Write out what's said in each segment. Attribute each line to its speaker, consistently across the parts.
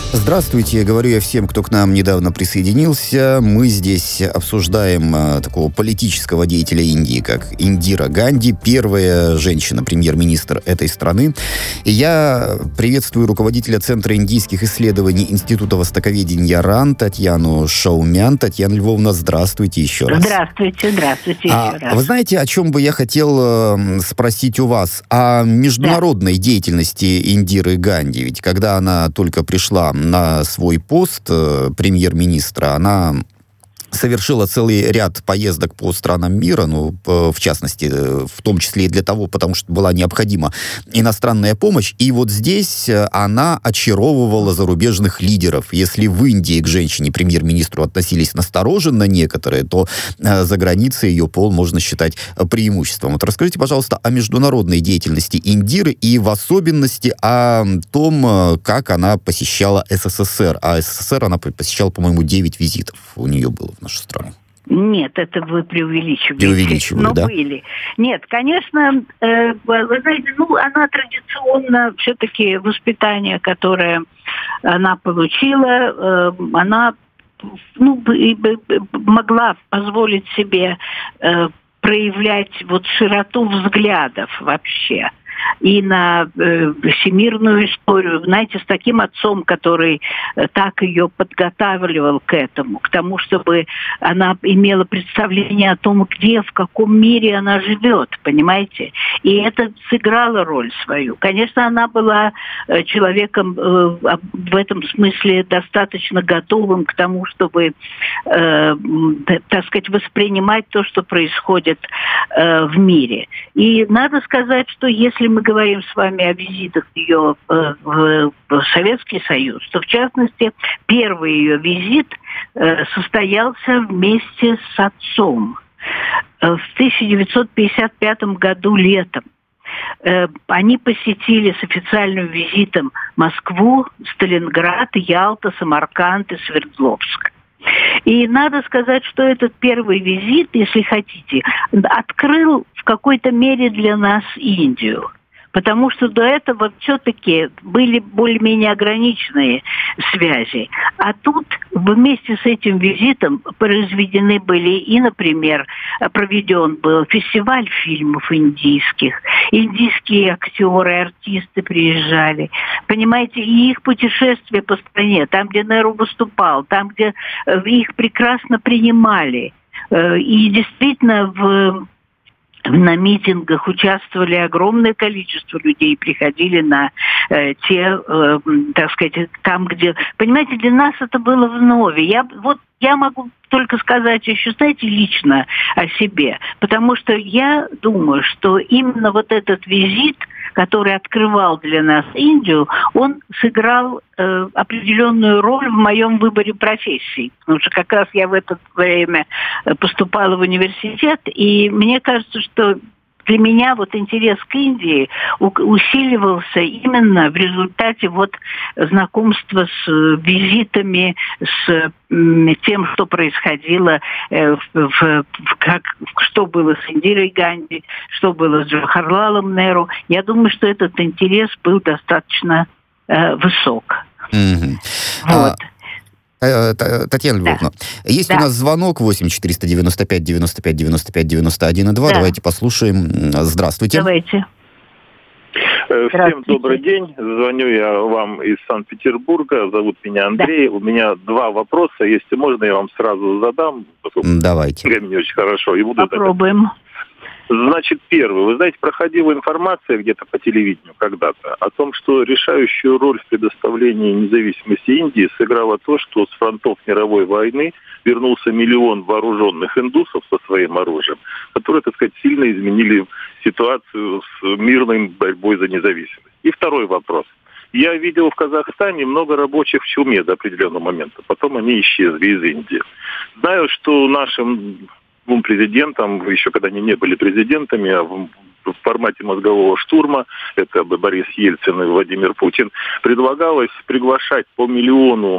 Speaker 1: Здравствуйте, говорю я всем, кто к нам недавно присоединился. Мы здесь обсуждаем такого политического деятеля Индии, как Индира Ганди, первая женщина-премьер-министр этой страны. И я приветствую руководителя Центра индийских исследований Института востоковедения РАН Татьяну Шаумян. Татьяна Львовна, здравствуйте еще раз.
Speaker 2: Здравствуйте еще раз.
Speaker 1: Вы знаете, о чем бы я хотел спросить у вас? О международной деятельности Индиры Ганди. Ведь когда она только пришла на свой пост премьер-министра, она совершила целый ряд поездок по странам мира, в частности, в том числе и для того, потому что была необходима иностранная помощь. И вот здесь она очаровывала зарубежных лидеров. Если в Индии к женщине-премьер-министру относились настороженно некоторые, то за границей ее пол можно считать преимуществом. Вот расскажите, пожалуйста, о международной деятельности Индиры и в особенности о том, как она посещала СССР. А СССР она посещала, по-моему, 9 визитов у нее было в нашу страну.
Speaker 2: Нет, это вы преувеличиваете.
Speaker 1: Преувеличиваю, да?
Speaker 2: Были. Нет, конечно, вы знаете, она традиционно, все-таки воспитание, которое она получила, она могла позволить себе проявлять широту взглядов вообще. И на всемирную историю, знаете, с таким отцом, который так ее подготавливал к этому, к тому, чтобы она имела представление о том, где, в каком мире она живет, понимаете? И это сыграло роль свою. Конечно, она была человеком в этом смысле достаточно готовым к тому, чтобы, так сказать, воспринимать то, что происходит в мире. И надо сказать, что если мы говорим с вами о визитах ее в Советский Союз, то, в частности, первый ее визит состоялся вместе с отцом в 1955 году летом. Они посетили с официальным визитом Москву, Сталинград, Ялта, Самарканд и Свердловск. И надо сказать, что этот первый визит, если хотите, открыл в какой-то мере для нас Индию. Потому что до этого все-таки были более-менее ограниченные связи. А тут вместе с этим визитом произведены были и, например, проведен был фестиваль фильмов индийских. Индийские актеры, артисты приезжали. Понимаете, и их путешествия по стране, там, где Неру выступал, там, где их прекрасно принимали. И действительно на митингах участвовали огромное количество людей, приходили на так сказать, там, где... Понимаете, для нас это было вновь. Я могу только сказать еще, знаете, лично о себе, потому что я думаю, что именно этот визит, который открывал для нас Индию, он сыграл определенную роль в моем выборе профессии. Потому что как раз я в это время поступала в университет, и мне кажется, что для меня интерес к Индии усиливался именно в результате знакомства с визитами, с тем, что происходило, что было с Индирой Ганди, что было с Джавахарлалом Неру. Я думаю, что этот интерес был достаточно высок.
Speaker 1: Mm-hmm. Татьяна Львовна, есть у нас звонок 8-495-95-95-91-2. Да. Давайте послушаем. Здравствуйте.
Speaker 2: Давайте.
Speaker 3: Всем добрый день. Звоню я вам из Санкт-Петербурга. Зовут меня Андрей. Да. У меня 2 вопроса. Если можно, я вам сразу задам.
Speaker 1: Давайте.
Speaker 3: Времени очень хорошо. И буду
Speaker 2: попробуем.
Speaker 3: Значит, первый. Вы знаете, проходила информация где-то по телевидению когда-то о том, что решающую роль в предоставлении независимости Индии сыграло то, что с фронтов мировой войны вернулся 1 миллион вооруженных индусов со своим оружием, которые, так сказать, сильно изменили ситуацию с мирной борьбой за независимость. И второй вопрос. Я видел в Казахстане много рабочих в чуме до определенного момента. Потом они исчезли из Индии. Знаю, что нашим 2 президентам, еще когда они не были президентами, а в формате мозгового штурма, это Борис Ельцин и Владимир Путин, предлагалось приглашать по 1 миллиону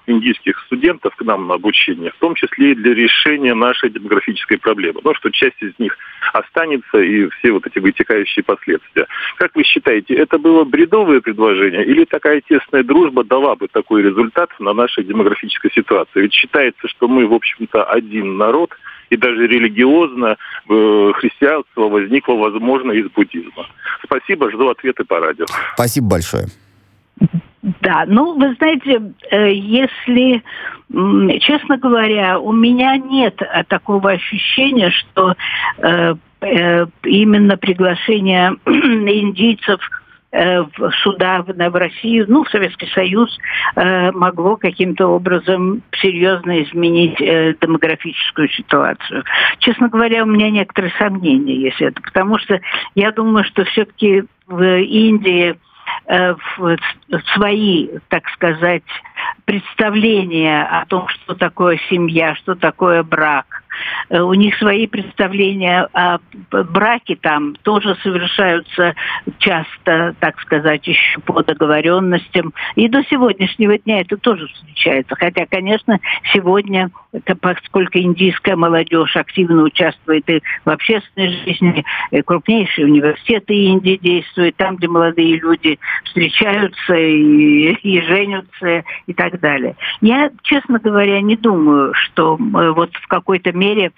Speaker 3: индийских студентов к нам на обучение, в том числе и для решения нашей демографической проблемы. Ну, что часть из них останется и все вот эти вытекающие последствия. Как вы считаете, это было бредовое предложение или такая тесная дружба дала бы такой результат на нашей демографической ситуации? Ведь считается, что мы, в общем-то, один народ, и даже религиозно христианство возникло, возможно, из буддизма. Спасибо, жду ответы по радио.
Speaker 1: Спасибо большое.
Speaker 2: Да, ну, вы знаете, если, честно говоря, у меня нет такого ощущения, что именно приглашение индийцев сюда, в Россию, ну, в Советский Союз, могло каким-то образом серьезно изменить демографическую ситуацию. Честно говоря, у меня некоторые сомнения есть это, потому что я думаю, что все-таки в Индии свои, так сказать, представления о том, что такое семья, что такое брак. У них свои представления о браке там тоже совершаются часто, так сказать, еще по договоренностям. И до сегодняшнего дня это тоже встречается. Хотя, конечно, сегодня, поскольку индийская молодежь активно участвует и в общественной жизни, крупнейшие университеты Индии действуют, там, где молодые люди встречаются и женятся и так далее. Я, честно говоря, не думаю, что вот в какой-то мере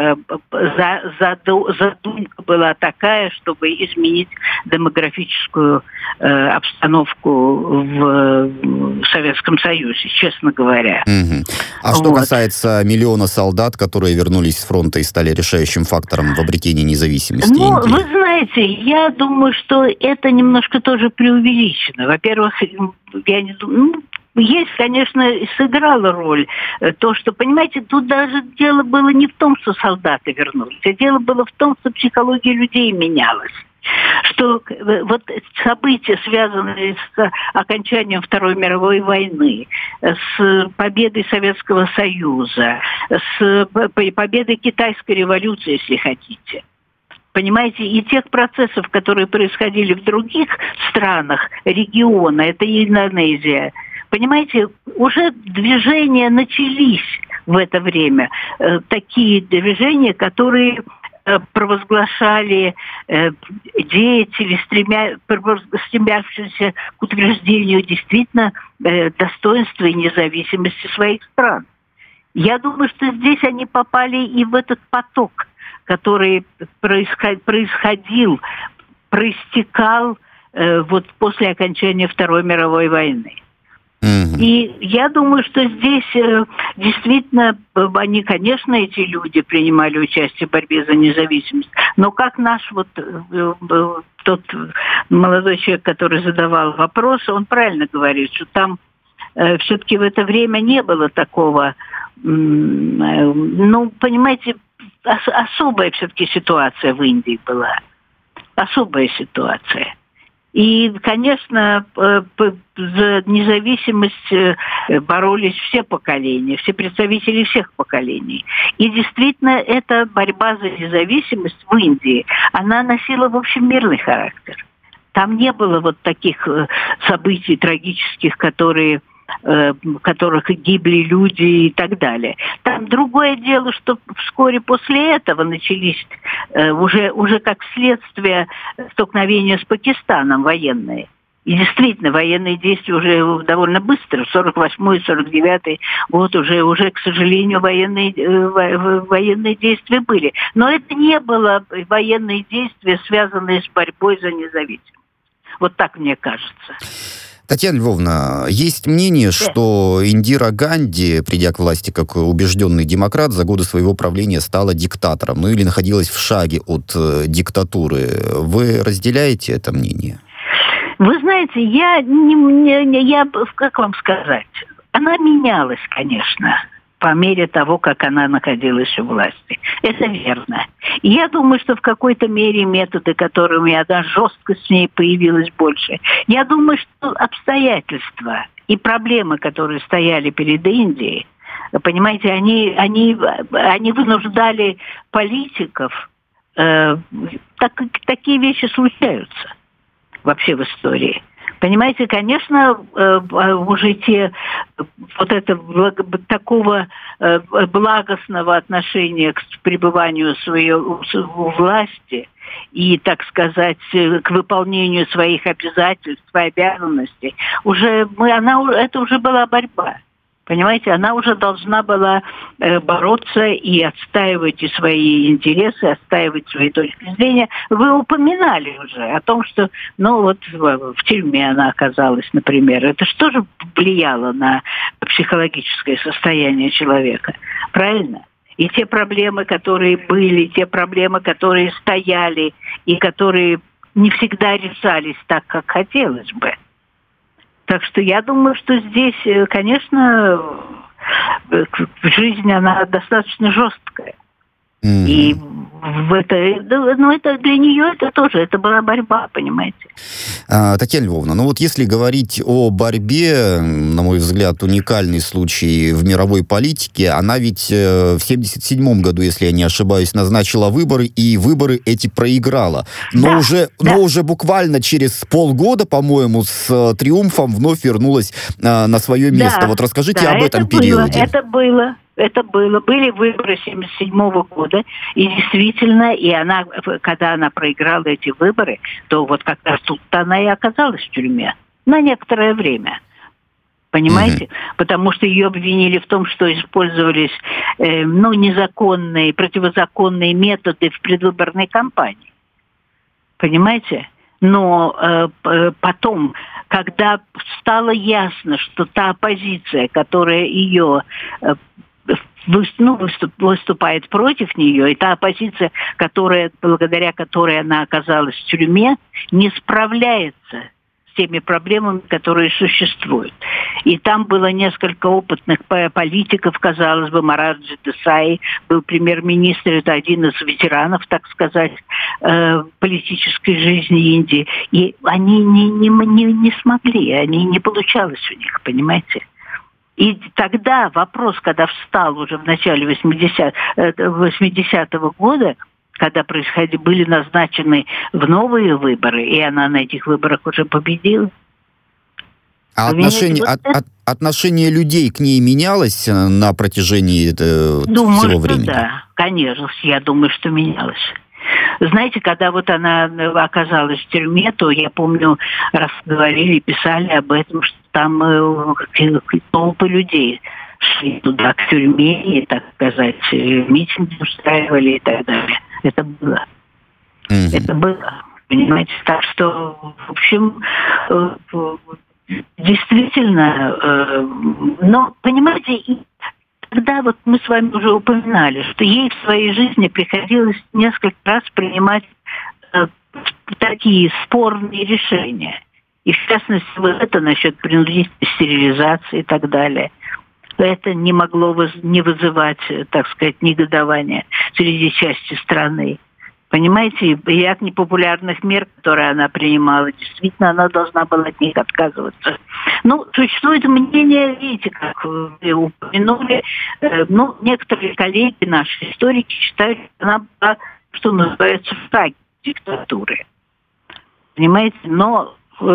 Speaker 2: задумка была такая, чтобы изменить демографическую обстановку в Советском Союзе, честно говоря.
Speaker 1: Угу. А что касается миллиона солдат, которые вернулись с фронта и стали решающим фактором в обретении независимости Индии?
Speaker 2: Вы знаете, я думаю, что это немножко тоже преувеличено. Во-первых, я не думаю... Есть, конечно, сыграла роль то, что, понимаете, тут даже дело было не в том, что солдаты вернулись, а дело было в том, что психология людей менялась. Что вот события, связанные с окончанием Второй мировой войны, с победой Советского Союза, с победой Китайской революции, если хотите, понимаете, и тех процессов, которые происходили в других странах региона, это и Индонезия, понимаете, уже движения начались в это время. Такие движения, которые провозглашали деятели, стремящиеся к утверждению действительно достоинства и независимости своих стран. Я думаю, что здесь они попали и в этот поток, который проистекал вот после окончания Второй мировой войны. И я думаю, что здесь действительно они, конечно, эти люди принимали участие в борьбе за независимость, но как наш вот тот молодой человек, который задавал вопрос, он правильно говорит, что там все-таки в это время не было такого, ну, понимаете, особая все-таки ситуация в Индии была, особая ситуация. И, конечно, за независимость боролись все поколения, все представители всех поколений. И действительно, эта борьба за независимость в Индии, она носила, в общем, мирный характер. Там не было вот таких событий трагических, в которых гибли люди и так далее. Там другое дело, что вскоре после этого начались уже как следствие столкновения с Пакистаном военные. И действительно, военные действия уже довольно быстро, 48-й, 49-й год уже, к сожалению, военные действия были. Но это не было военные действия, связанные с борьбой за независимость. Вот так мне кажется.
Speaker 1: Татьяна Львовна, есть мнение, что Индира Ганди, придя к власти как убежденный демократ, за годы своего правления стала диктатором, ну или находилась в шаге от диктатуры. Вы разделяете это мнение?
Speaker 2: Вы знаете, как вам сказать, она менялась, конечно, по мере того, как она находилась у власти. Это верно. И я думаю, что в какой-то мере методы, которыми она жестко с ней появилась больше, я думаю, что обстоятельства и проблемы, которые стояли перед Индией, понимаете, они вынуждали политиков, такие вещи случаются вообще в истории. Понимаете, конечно, уже такого благостного отношения к пребыванию своей власти и, так сказать, к выполнению своих обязательств и обязанностей, это уже была борьба. Понимаете, она уже должна была бороться и отстаивать и свои интересы, отстаивать свои точки зрения. Вы упоминали уже о том, что, в тюрьме она оказалась, например. Это что же влияло на психологическое состояние человека? Правильно? И те проблемы, которые были, те проблемы, которые стояли, и которые не всегда решались так, как хотелось бы. Так что я думаю, что здесь, конечно, жизнь, она достаточно жесткая. Mm-hmm. И это для нее это была борьба, понимаете.
Speaker 1: Татьяна Львовна, если говорить о борьбе, на мой взгляд, уникальный случай в мировой политике, она ведь в 1977 году, если я не ошибаюсь, назначила выборы, и выборы эти проиграла. Но уже буквально через полгода, по-моему, с триумфом вновь вернулась на свое место. Вот расскажите об этом периоде.
Speaker 2: Это было. Были выборы 1977 года, и действительно, когда она проиграла эти выборы, то вот как раз тут она и оказалась в тюрьме на некоторое время. Понимаете? Потому что ее обвинили в том, что использовались незаконные, противозаконные методы в предвыборной кампании. Понимаете? Но потом, когда стало ясно, что та оппозиция, которая ее выступает против нее, и та оппозиция, благодаря которой она оказалась в тюрьме, не справляется с теми проблемами, которые существуют. И там было несколько опытных политиков, казалось бы, Мораджи Десаи был премьер-министр, это один из ветеранов, так сказать, политической жизни Индии. И они не смогли, не получалось у них, понимаете? И тогда вопрос, когда встал уже в начале 80-го года, когда были назначены в новые выборы, и она на этих выборах уже победила.
Speaker 1: А отношение людей к ней менялось на протяжении всего времени?
Speaker 2: Да, конечно, я думаю, что менялось. Знаете, когда она оказалась в тюрьме, то я помню, раз говорили, писали об этом, что там толпы людей шли туда, к тюрьме, и, так сказать, митинги устраивали и так далее. Это было. Это было. Понимаете? Так что, в общем, действительно, но, понимаете, тогда мы с вами уже упоминали, что ей в своей жизни приходилось несколько раз принимать такие спорные решения. И в частности, это насчет принудительной стерилизации и так далее. Это не могло не вызывать, так сказать, негодования среди части страны. Понимаете, и от непопулярных мер, которые она принимала, действительно, она должна была от них отказываться. Существует мнение, видите, как вы упомянули, некоторые коллеги, наши историки, считают, что она была, что называется, в шаге диктатуры. Понимаете, но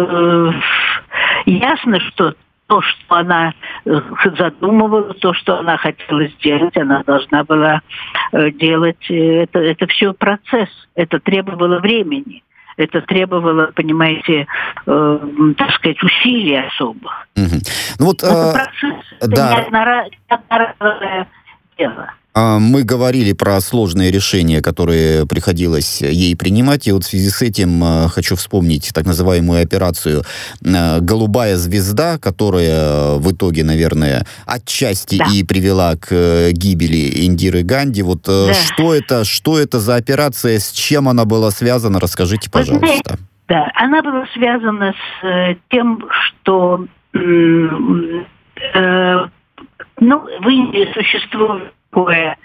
Speaker 2: ясно, что то, что она задумывала, то, что она хотела сделать, она должна была делать. Это все процесс. Это требовало времени. Это требовало, понимаете, так сказать, усилий особых. Это процесс. Это неодноразовое дело.
Speaker 1: Мы говорили про сложные решения, которые приходилось ей принимать, и в связи с этим хочу вспомнить так называемую операцию «Голубая звезда», которая в итоге, наверное, отчасти и привела к гибели Индиры Ганди. Что это за операция, с чем она была связана, расскажите, пожалуйста.
Speaker 2: Да, она была связана с тем, что в Индии существует такое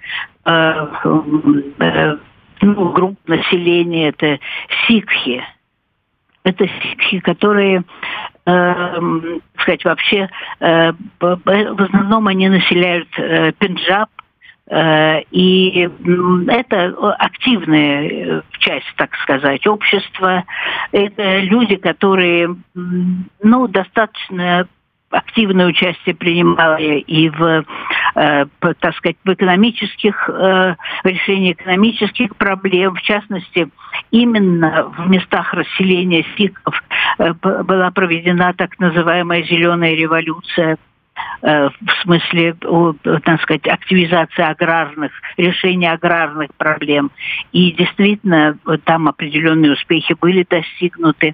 Speaker 2: группа населения, это сикхи. Это сикхи, которые, сказать, вообще в основном они населяют Пенджаб, И это активная часть, так сказать, общества. Это люди, которые достаточно активное участие принимали и в, так сказать, в экономических решении экономических проблем. В частности, именно в местах расселения сикхов была проведена так называемая «зеленая революция», в смысле, так сказать, активизации решения аграрных проблем. И действительно, там определенные успехи были достигнуты.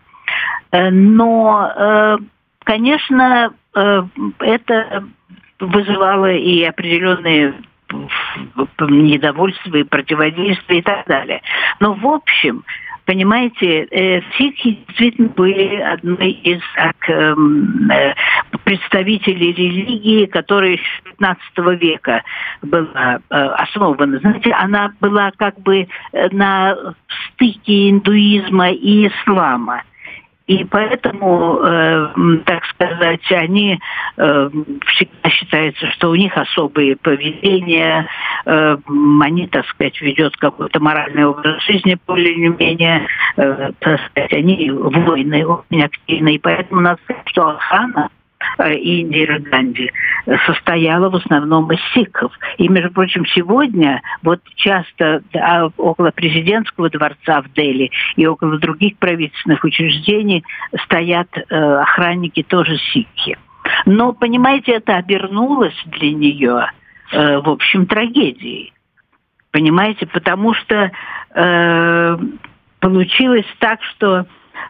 Speaker 2: Но, конечно, это вызывало и определенные недовольства, и противодействия и так далее. Но, в общем, понимаете, сикхи действительно были одной из представителей религии, которая еще с 15 века была основана. Знаете, она была как бы на стыке индуизма и ислама. И поэтому, так сказать, они всегда считается, что у них особые поведения, они, так сказать, ведут какой-то моральный образ жизни более-менее, так сказать, они воины очень активные. И поэтому надо сказать, что охрана Индиры Ганди состояла в основном из сикхов. И, между прочим, сегодня вот часто около президентского дворца в Дели и около других правительственных учреждений стоят охранники тоже сикхи. Но, понимаете, это обернулось для нее, в общем, трагедией. Понимаете, потому что получилось так, что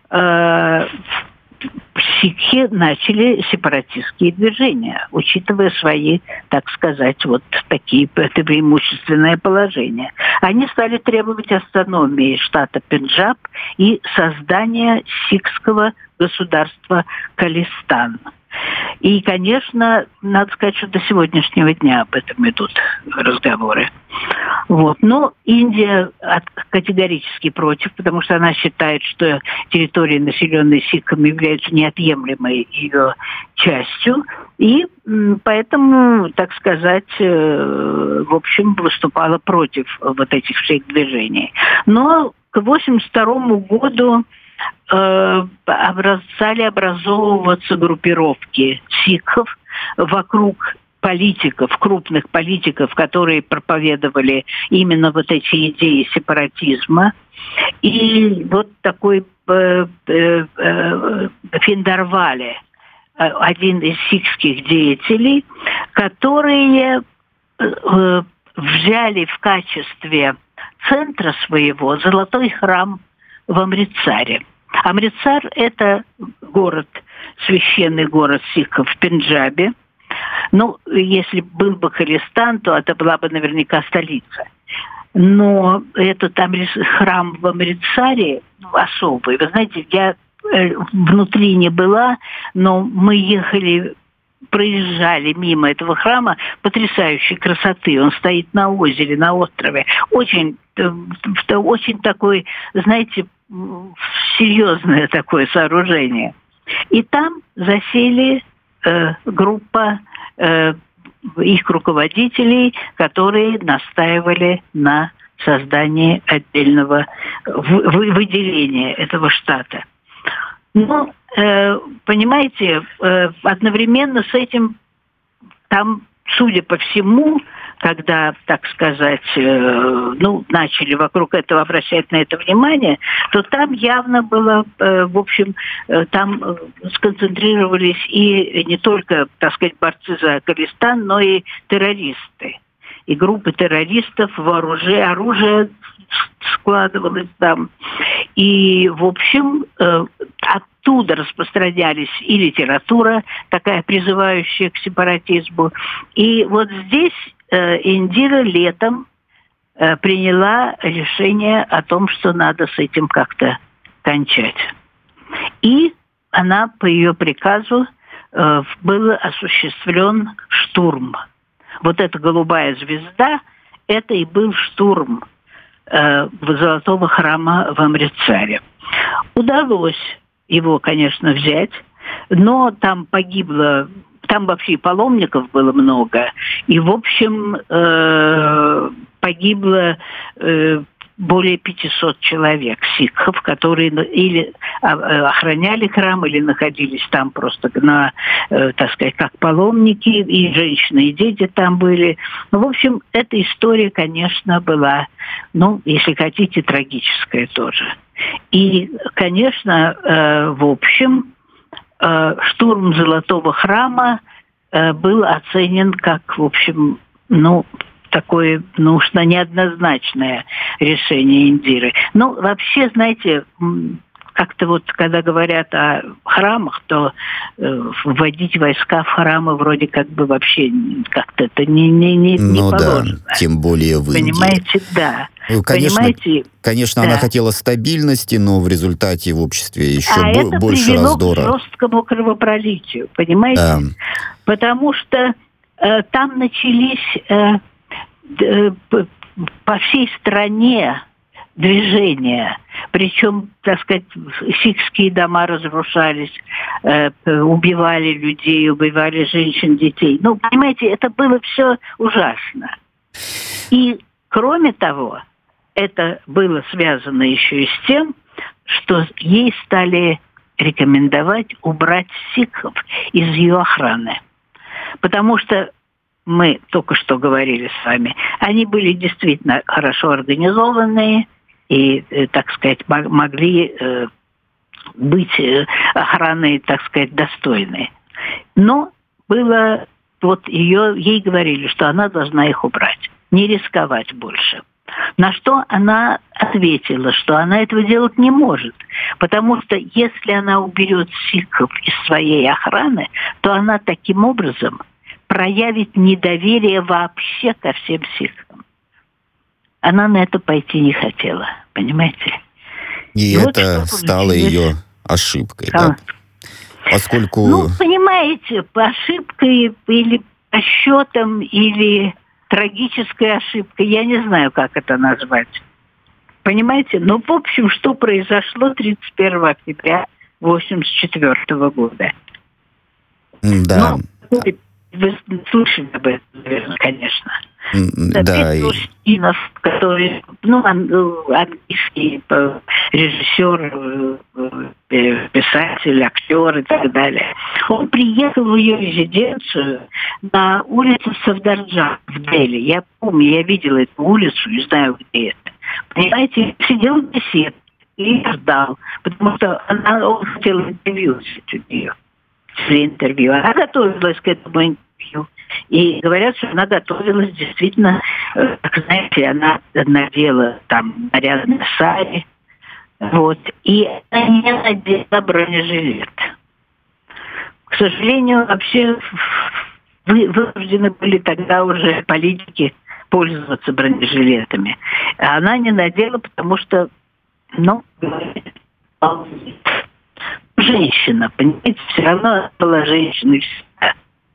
Speaker 2: сикхи начали сепаратистские движения, учитывая свои, так сказать, вот такие преимущественное положение. Они стали требовать автономии штата Пенджаб и создания сикхского государства Халистан. И, конечно, надо сказать, что до сегодняшнего дня об этом идут разговоры. Вот. Но Индия категорически против, потому что она считает, что территории, населенные сикхами, являются неотъемлемой ее частью. И поэтому, так сказать, в общем, выступала против вот этих всех движений. Но к 1982 году стали образовываться группировки сикхов вокруг политиков, крупных политиков, которые проповедовали именно вот эти идеи сепаратизма. И вот такой Финдарвали, один из сикхских деятелей, которые взяли в качестве центра своего золотой храм в Амритсаре. Амритсар – это город, священный город сикхов в Пенджабе. Ну, если был бы Халистан, то это была бы наверняка столица. Но этот храм в Амритсаре особый. Вы знаете, я внутри не была, но мы проезжали мимо этого храма потрясающей красоты. Он стоит на озере, на острове. Очень такой, знаете, серьезное такое сооружение. И там засели группа их руководителей, которые настаивали на создании отдельного выделения этого штата. Но, понимаете, одновременно с этим там, судя по всему, когда, так сказать, начали вокруг этого обращать на это внимание, то там явно было, в общем, там сконцентрировались и не только, так сказать, борцы за Халистан, но и террористы. И группы террористов, оружие складывалось там. И, в общем, оттуда распространялись и литература, такая призывающая к сепаратизму. И вот здесь Индира летом приняла решение о том, что надо с этим как-то кончать. И она, по ее приказу, был осуществлен штурм. Вот эта голубая звезда, это и был штурм Золотого храма в Амритсаре. Удалось его, конечно, взять, но там погибло там вообще и паломников было много. И, в общем, погибло более 500 человек, сикхов, которые или охраняли храм, или находились там просто так сказать, как паломники, и женщины, и дети там были. Ну, в общем, эта история, конечно, была, если хотите, трагическая тоже. И, конечно, в общем, штурм Золотого храма был оценен как, в общем, такое, уж неоднозначное решение Индиры. Вообще, знаете, как-то когда говорят о храмах, то вводить войска в храмы вроде как бы вообще как-то это не положено.
Speaker 1: Да, тем более в Индии.
Speaker 2: Понимаете, да.
Speaker 1: Конечно, да. Она хотела стабильности, но в результате в обществе еще больше раздора.
Speaker 2: Это привело к жесткому кровопролитию, понимаете?
Speaker 1: Да.
Speaker 2: Потому что там начались по всей стране движения. Причем, так сказать, сикхские дома разрушались, убивали людей, убивали женщин, детей. Понимаете, это было все ужасно. И, кроме того, это было связано еще и с тем, что ей стали рекомендовать убрать сикхов из ее охраны. Потому что мы только что говорили с вами, они были действительно хорошо организованные и, так сказать, могли быть охраной, так сказать, достойной. Но было ей говорили, что она должна их убрать, не рисковать больше. На что она ответила, что она этого делать не может, потому что если она уберет сикхов из своей охраны, то она таким образом проявит недоверие вообще ко всем сикхам. Она на это пойти не хотела, понимаете?
Speaker 1: И это стало ее ошибкой, да? Поскольку...
Speaker 2: понимаете, ошибкой или расчетом, или трагической ошибкой, я не знаю, как это назвать. Понимаете? В общем, что произошло 31 октября 1984 года?
Speaker 1: Да.
Speaker 2: Вы слышали об этом, наверное, конечно.
Speaker 1: Да.
Speaker 2: Устинов, который, английский режиссер, писатель, актер и так далее. Он приехал в ее резиденцию на улицу Сафдарджан в Дели. Я помню, я видела эту улицу и знаю, где это. Понимаете, сидел в беседе и ждал, потому что он хотел интервью у нее. Интервью. Она готовилась к этому интервью. И говорят, что она готовилась действительно, знаете, она надела там нарядный сари, и она не надела бронежилет. К сожалению, вообще вынуждены были тогда уже политики пользоваться бронежилетами. А она не надела, потому что, женщина, понимаете, все равно была женщиной всегда.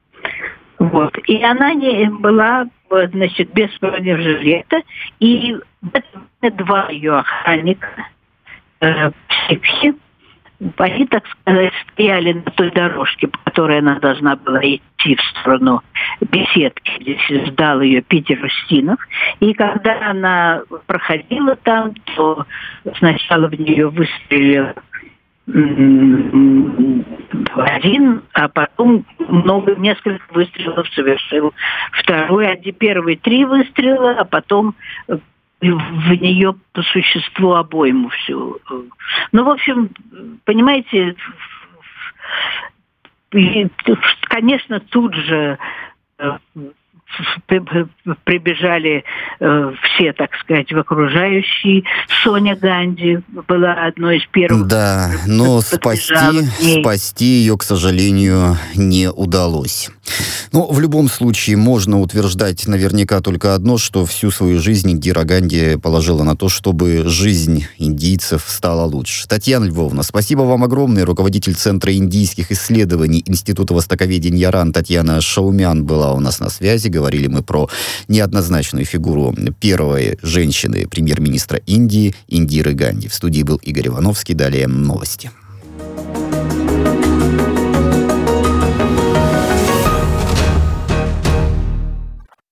Speaker 2: И она не была, без бронежилета, и два ее охранника, сикхи, они, так сказать, стояли на той дорожке, по которой она должна была идти в сторону беседки, где ждал ее Питер Устинов. И когда она проходила там, то сначала в нее выстрелил один, а потом несколько выстрелов совершил второй. Первые 3 выстрела, а потом в нее по существу обойму всю. В общем, понимаете, конечно, тут же прибежали все, так сказать, в окружающие. Соня Ганди была одной из первых.
Speaker 1: Да, но спасти ее, к сожалению, не удалось. В любом случае, можно утверждать наверняка только одно, что всю свою жизнь Индира Ганди положила на то, чтобы жизнь индийцев стала лучше. Татьяна Львовна, спасибо вам огромное. Руководитель Центра индийских исследований Института востоковедения РАН Татьяна Шаумян была у нас на связи. Говорили мы про неоднозначную фигуру первой женщины, премьер-министра Индии Индиры Ганди. В студии был Игорь Ивановский. Далее новости.